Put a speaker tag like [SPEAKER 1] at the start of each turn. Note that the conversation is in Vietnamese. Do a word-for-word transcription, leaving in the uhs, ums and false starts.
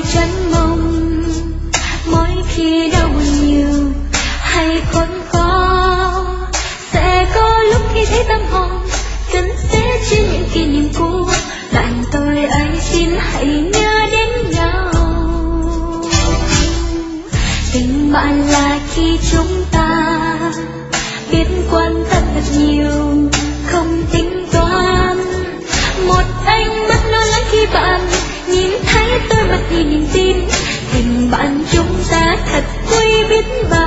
[SPEAKER 1] chân mong. Mỗi khi đau nhiều hay khốn khó, sẽ có lúc khi thấy tâm hồn cần sẽ chia những kỷ niệm cũ. Bạn tôi ấy xin hãy nhớ đến nhau. Tình bạn là khi chúng ta biết quan tâm thật nhiều, không tính toán. Một ánh mắt lo lắng khi bạn nhìn thấy tôi mặt nhìn niềm tin. Tình bạn chúng ta thật quý biết bao.